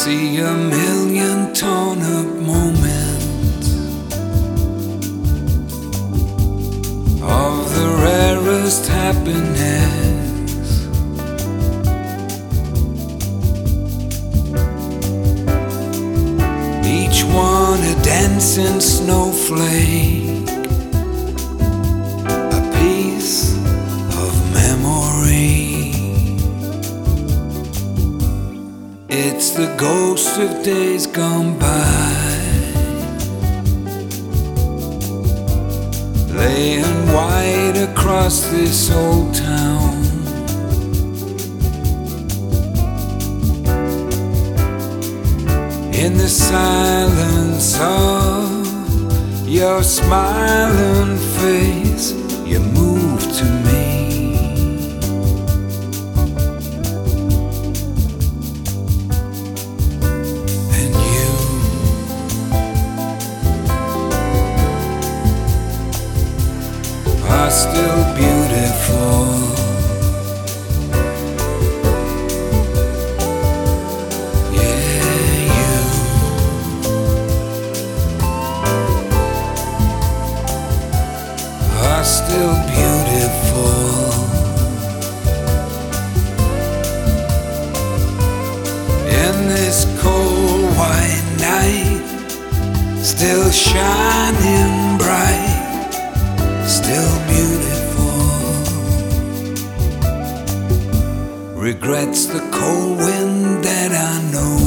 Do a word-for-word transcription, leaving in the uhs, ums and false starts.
see a million torn up moments of the rarest happiness. Each one a dancing snowflake, a piece of memory. It's the ghost of days gone by, laying white across this old town. In the silence of your smiling face, you move to me. Are still beautiful. Yeah, you are still beautiful. In this cold white night, still shining bright, still beautiful. Regrets the cold wind that I know.